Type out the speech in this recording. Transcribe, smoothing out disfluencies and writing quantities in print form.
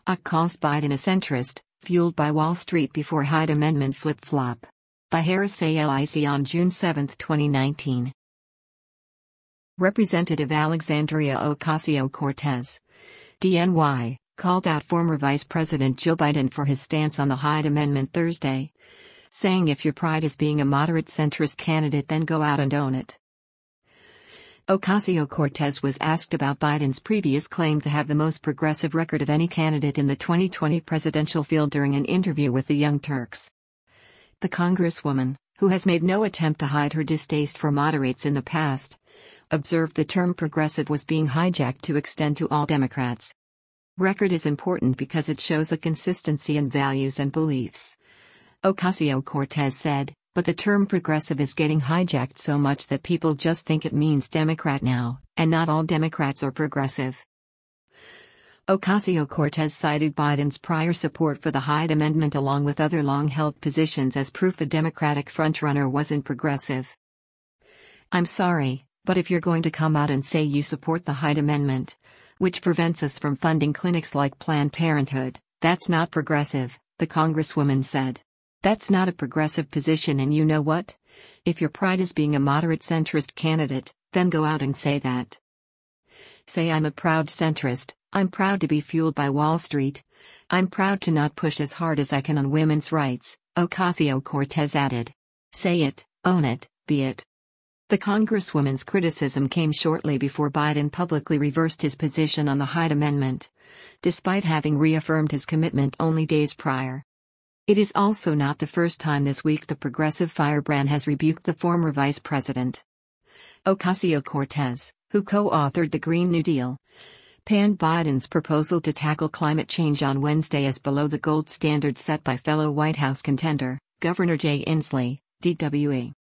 Calls Biden a centrist, fueled by Wall Street before Hyde Amendment flip-flop. By Harris Alic on June 7, 2019. Representative Alexandria Ocasio-Cortez, DNY, called out former Vice President Joe Biden for his stance on the Hyde Amendment Thursday, saying if your pride is being a moderate centrist candidate, then go out and own it. Ocasio-Cortez was asked about Biden's previous claim to have the most progressive record of any candidate in the 2020 presidential field during an interview with the Young Turks. The Congresswoman, who has made no attempt to hide her distaste for moderates in the past, observed the term progressive was being hijacked to extend to all Democrats. Record is important because it shows a consistency in values and beliefs, Ocasio-Cortez said, but the term progressive is getting hijacked so much that people just think it means Democrat now, and not all Democrats are progressive. Ocasio-Cortez cited Biden's prior support for the Hyde Amendment along with other long-held positions as proof the Democratic frontrunner wasn't progressive. I'm sorry, but if you're going to come out and say you support the Hyde Amendment, which prevents us from funding clinics like Planned Parenthood, that's not progressive, the Congresswoman said. That's not a progressive position, and you know what? If your pride is being a moderate centrist candidate, then go out and say that. Say I'm a proud centrist, I'm proud to be fueled by Wall Street, I'm proud to not push as hard as I can on women's rights, Ocasio-Cortez added. Say it, own it, be it. The Congresswoman's criticism came shortly before Biden publicly reversed his position on the Hyde Amendment, despite having reaffirmed his commitment only days prior. It is also not the first time this week the progressive firebrand has rebuked the former vice president. Ocasio-Cortez, who co-authored the Green New Deal, panned Biden's proposal to tackle climate change on Wednesday as below the gold standard set by fellow White House contender, Governor Jay Inslee, DWE.